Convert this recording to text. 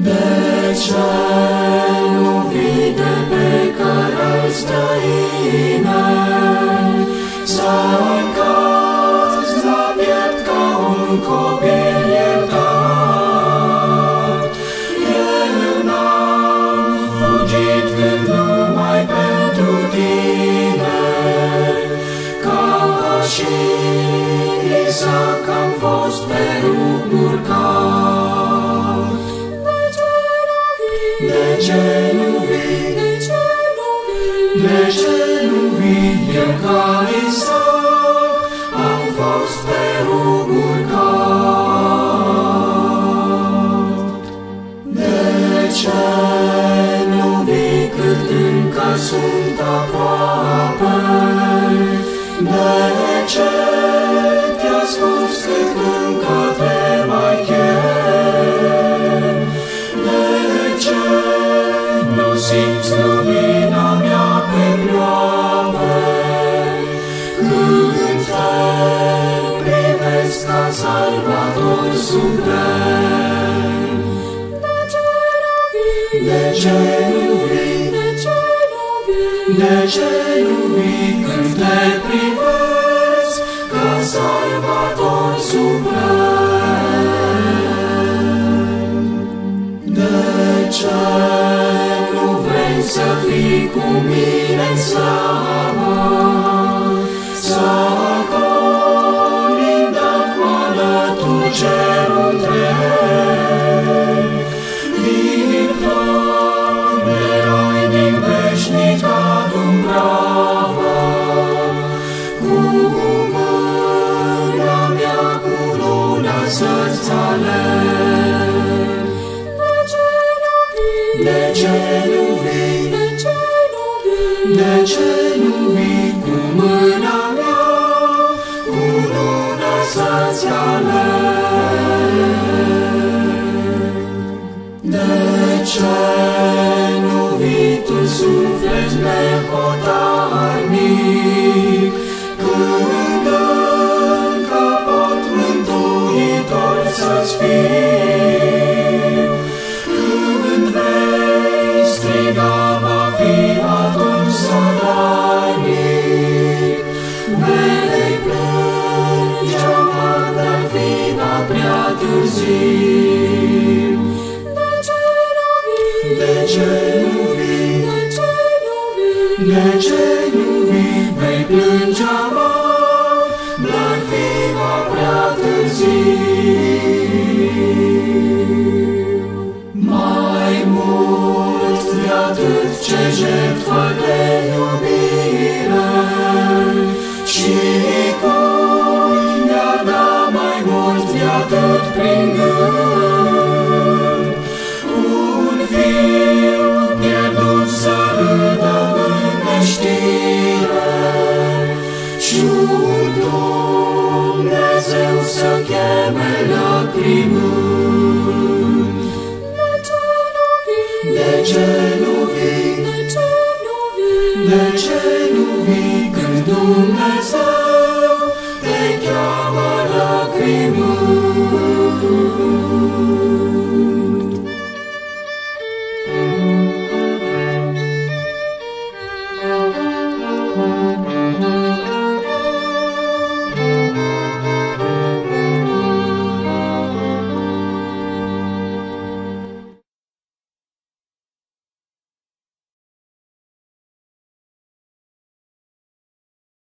De ce nu vii de pe cărări străine, să-mi cazi la piept ca un copil iertat? Eu n-am fugit când numai pentru tine, ca și Isaac am fost pe rug urcat. De ce nu vii? De ce nu vii? Eu ca Isaac am fost pe rug urcat. De ce nu vii cât încă sunt aproape? De ce te-a spus cât încă te mai chem? De ce nu simți lumina mea pe pleoapă când te privesc ca Salvator suprem? De ce nu vii? De ce nu vii când te privesc ca Salvator suprem? De ce nu vrei să fii cu mine în slavă, să colindăm alături cerul întreg, din flori de rai din veșnica Dumbrava, cu mâna mea cu luna să-ți aleg? De ce nu vii? De ce nu vii cu mâna mea cu luna să-ți aleg? De ce nu vii tu, suflet nehotarnic, când încă pot mântuitor să-ți fii? Când vei striga, va fi atunci zadarnic, vei plânge amar, dar fi prea târziu. De ce nu vii? De ce nu vii? Vei plânge amar, dar fi prea târziu. Mai mult de atât ce jertfă de iubire, și cui mi-ar da mai mult de atât prin gând, un fiu pierdut să râdă în neștire și un Dumnezeu să cheme lacrimând. De ce nu vii? De ce nu vii când Dumnezeu te cheamă lacrimând?